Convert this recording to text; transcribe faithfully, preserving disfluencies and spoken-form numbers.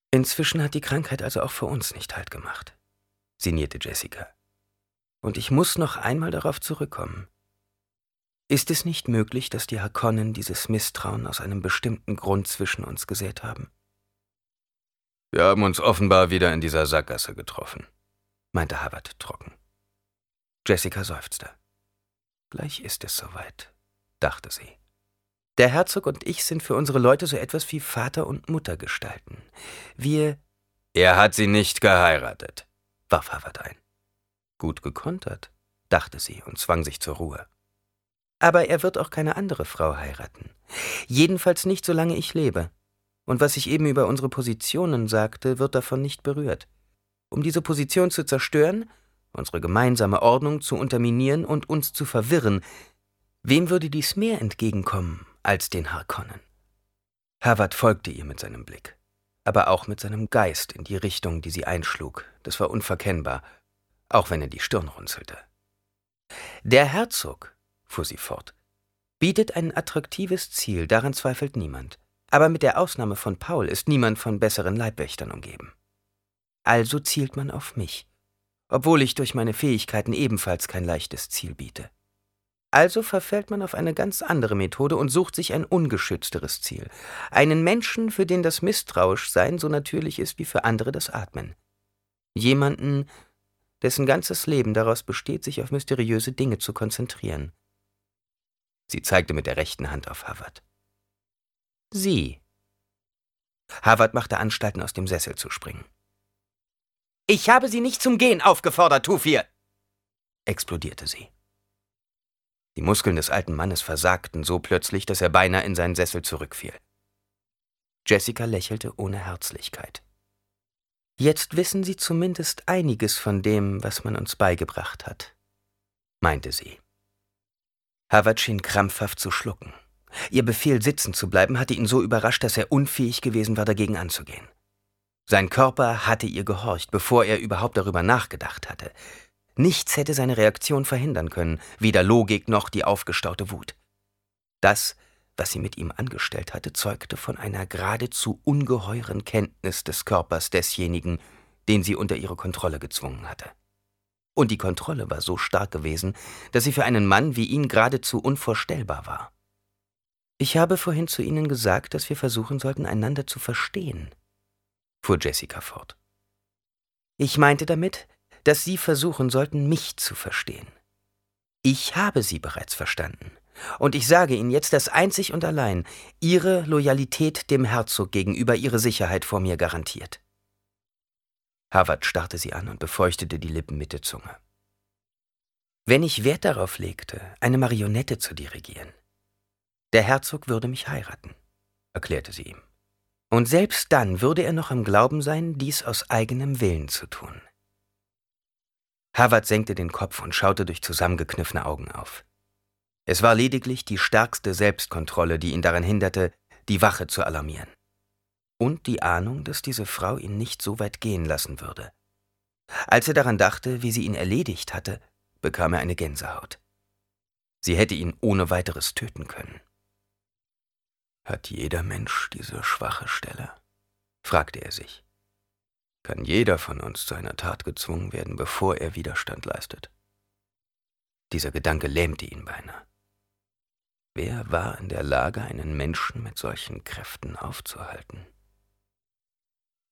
Inzwischen hat die Krankheit also auch für uns nicht Halt gemacht, sinnierte Jessica. Und ich muss noch einmal darauf zurückkommen. Ist es nicht möglich, dass die Harkonnen dieses Misstrauen aus einem bestimmten Grund zwischen uns gesät haben? Wir haben uns offenbar wieder in dieser Sackgasse getroffen, meinte Havard trocken. Jessica seufzte. Gleich ist es soweit, dachte sie. Der Herzog und ich sind für unsere Leute so etwas wie Vater- und Muttergestalten. Wir... Er hat sie nicht geheiratet, warf Havard ein. Gut gekontert, dachte sie und zwang sich zur Ruhe. Aber er wird auch keine andere Frau heiraten. Jedenfalls nicht, solange ich lebe. Und was ich eben über unsere Positionen sagte, wird davon nicht berührt. Um diese Position zu zerstören, unsere gemeinsame Ordnung zu unterminieren und uns zu verwirren, wem würde dies mehr entgegenkommen als den Harkonnen? Havard folgte ihr mit seinem Blick, aber auch mit seinem Geist in die Richtung, die sie einschlug. Das war unverkennbar, auch wenn er die Stirn runzelte. Der Herzog, fuhr sie fort, bietet ein attraktives Ziel, daran zweifelt niemand. Aber mit der Ausnahme von Paul ist niemand von besseren Leibwächtern umgeben. Also zielt man auf mich, obwohl ich durch meine Fähigkeiten ebenfalls kein leichtes Ziel biete. Also verfällt man auf eine ganz andere Methode und sucht sich ein ungeschützteres Ziel. Einen Menschen, für den das Misstrauischsein so natürlich ist wie für andere das Atmen. Jemanden, dessen ganzes Leben daraus besteht, sich auf mysteriöse Dinge zu konzentrieren. Sie zeigte mit der rechten Hand auf Havard. Sie. Havard machte Anstalten, aus dem Sessel zu springen. »Ich habe Sie nicht zum Gehen aufgefordert, Tufir!« explodierte sie. Die Muskeln des alten Mannes versagten so plötzlich, dass er beinahe in seinen Sessel zurückfiel. Jessica lächelte ohne Herzlichkeit. »Jetzt wissen Sie zumindest einiges von dem, was man uns beigebracht hat«, meinte sie. Havard schien krampfhaft zu schlucken. Ihr Befehl, sitzen zu bleiben, hatte ihn so überrascht, dass er unfähig gewesen war, dagegen anzugehen. Sein Körper hatte ihr gehorcht, bevor er überhaupt darüber nachgedacht hatte. Nichts hätte seine Reaktion verhindern können, weder Logik noch die aufgestaute Wut. Das, was sie mit ihm angestellt hatte, zeugte von einer geradezu ungeheuren Kenntnis des Körpers desjenigen, den sie unter ihre Kontrolle gezwungen hatte. Und die Kontrolle war so stark gewesen, dass sie für einen Mann wie ihn geradezu unvorstellbar war. »Ich habe vorhin zu Ihnen gesagt, dass wir versuchen sollten, einander zu verstehen«, fuhr Jessica fort. »Ich meinte damit, dass Sie versuchen sollten, mich zu verstehen. Ich habe Sie bereits verstanden. Und ich sage Ihnen jetzt, dass einzig und allein Ihre Loyalität dem Herzog gegenüber Ihre Sicherheit vor mir garantiert.« Havard starrte sie an und befeuchtete die Lippen mit der Zunge. »Wenn ich Wert darauf legte, eine Marionette zu dirigieren, der Herzog würde mich heiraten«, erklärte sie ihm. »Und selbst dann würde er noch im Glauben sein, dies aus eigenem Willen zu tun.« Havard senkte den Kopf und schaute durch zusammengekniffene Augen auf. Es war lediglich die stärkste Selbstkontrolle, die ihn daran hinderte, die Wache zu alarmieren. Und die Ahnung, dass diese Frau ihn nicht so weit gehen lassen würde. Als er daran dachte, wie sie ihn erledigt hatte, bekam er eine Gänsehaut. Sie hätte ihn ohne weiteres töten können. »Hat jeder Mensch diese schwache Stelle?« fragte er sich. »Kann jeder von uns zu einer Tat gezwungen werden, bevor er Widerstand leistet?« Dieser Gedanke lähmte ihn beinahe. Wer war in der Lage, einen Menschen mit solchen Kräften aufzuhalten?